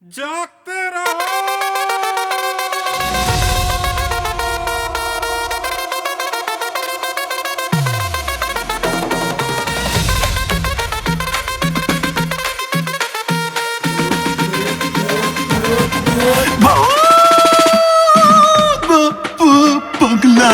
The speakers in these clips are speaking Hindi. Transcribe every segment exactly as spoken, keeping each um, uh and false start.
जागते रहो। पगला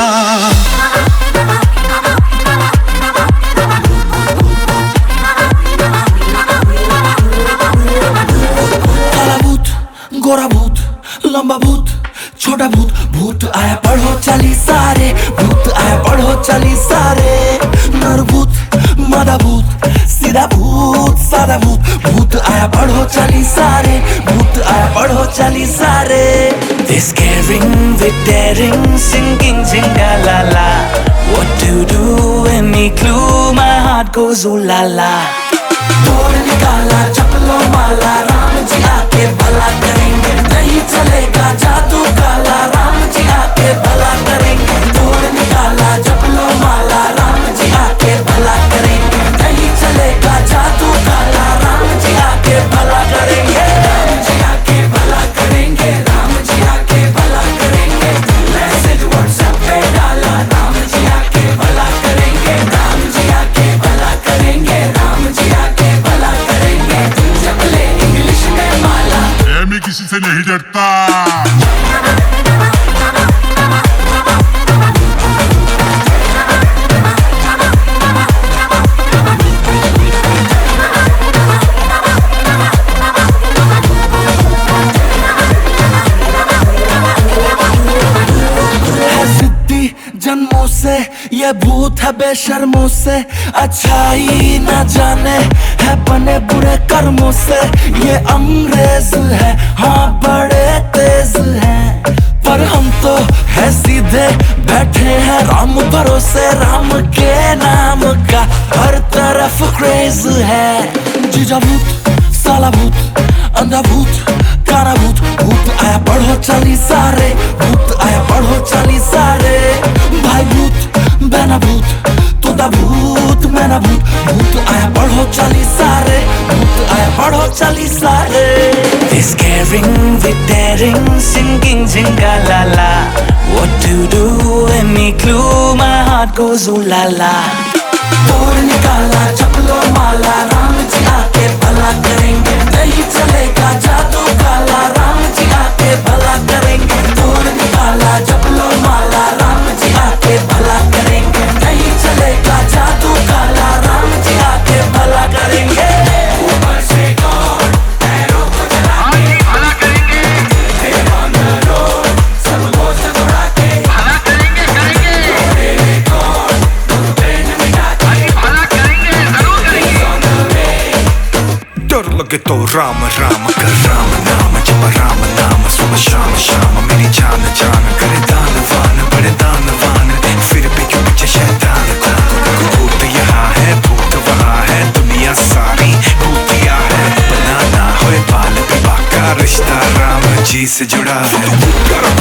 काला भूत, गोरा भूत, लंबा भूत, छोटा भूत, भूत आया पढ़ो चली सारे, भूत आया पढ़ो चली सारे, नर भूत, मादा भूत, सीधा भूत, सादा भूत, भूत आया पढ़ो चली सारे, भूत आया पढ़ो चली सारे। They're scaring, we're daring, singing Jingalala. What to do? Any clue? My heart goes ooh la la. तोड़ निकाला चपलों माला, राम जी आके भला करेंगे, नहीं चलेगा जादू काला, राम जी आके भला करेंगे। तोड़ निकाला चपलों माला, राम जी आके भला करेंगे, नहीं चलेगा जादू काला, राम जी आके भला करेंगे, राम जी आके भला करेंगे, राम जी आके भला करेंगे। मैसेज व्हाट्सएप पे डाला, राम जी आके भला करेंगे, राम जी आके भला करेंगे, राम जी आके भला करेंगे। चपले इंग्लिश में माला, मैं किसी से नहीं डरता। जन्मों से ये भूत है बेशर्मों से, अच्छाई न जाने है बने बुरे कर्मों से। ये अंग्रेज है हाँ बड़े तेज हैं, पर हम तो है सीधे बैठे हैं राम भरोसे। राम के नाम का हर तरफ क्रेज है। जीजा भूत, साला भूत, अंधा भूत, काला भूत, भूत आया पढ़ो चली सारे, भूत आया पढ़ो चली सारे। भाई भूत, बहना भूत, तोता भूत, मैना भूत, भूत आया पढ़ो चली सारे, भूत आया पढ़ो चली सारे। They're scaring, we're daring, singing Jingalala. What to do? Any clue? My heart goes ooh la la. तोड़ निकाला चपलों माला, राम जी आके भला करेंगे, नहीं चलेगा जादू काला, राम जी आके भला करेंगे। तोड़ निकाला चपलों माला, राम जी आके भला करेंगे, नहीं चलेगा जादू काला, राम जी आके भला करेंगे। ऊपर से कौन पैरों को जला के भला करेंगे, on the road सबको सतुड़ा के भला करेंगे करेंगे। मेरे कौन ट्रेन मिटा के भला करेंगे जरूर करेंगे। डर लगे तो राम राम कर, राम नाम जप, राम नाम सुबह शाम शाम। मेरी जान जान करे दानवान, बड़े दानवान, फिर भी क्यों पीछे शैतान को। भूत यहाँ है भूत वहाँ है, दुनिया सारी भूतिया है। बनाना होए बाल विवाह का रिश्ता राम जी से जुड़ा है।